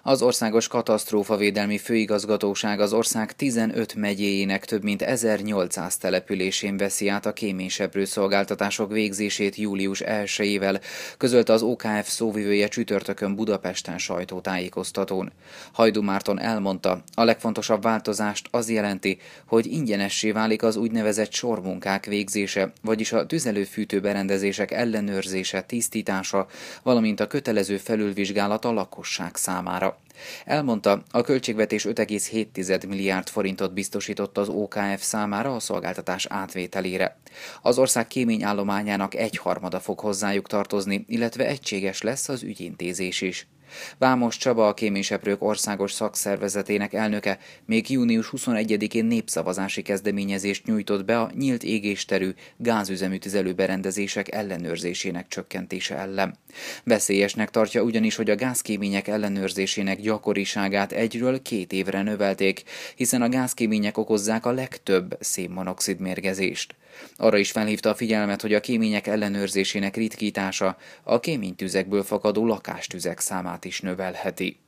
Az Országos Katasztrófavédelmi Főigazgatóság az ország 15 megyéjének több mint 1800 településén veszi át a kéményseprő szolgáltatások végzését július 1-ével, közölte az OKF szóvivője csütörtökön Budapesten sajtótájékoztatón. Hajdú Márton elmondta, a legfontosabb változást az jelenti, hogy ingyenessé válik az úgynevezett sormunkák végzése, vagyis a tüzelőfűtő berendezések ellenőrzése, tisztítása, valamint a kötelező felülvizsgálat a lakosság számára. Elmondta, a költségvetés 5,7 milliárd forintot biztosított az OKF számára a szolgáltatás átvételére. Az ország kéményállományának egyharmada fog hozzájuk tartozni, illetve egységes lesz az ügyintézés is. Vámos Csaba, a Kéményseprők Országos Szakszervezetének elnöke még június 21-én népszavazási kezdeményezést nyújtott be a nyílt égésterű gázüzemű tüzelőberendezések ellenőrzésének csökkentése ellen. Veszélyesnek tartja ugyanis, hogy a gázkémények ellenőrzésének gyakoriságát 1-ről 2 évre növelték, hiszen a gázkémények okozzák a legtöbb szénmonoxid mérgezést. Arra is felhívta a figyelmet, hogy a kémények ellenőrzésének ritkítása a kéménytüzekből fakadó lakástüzek számát is növelheti.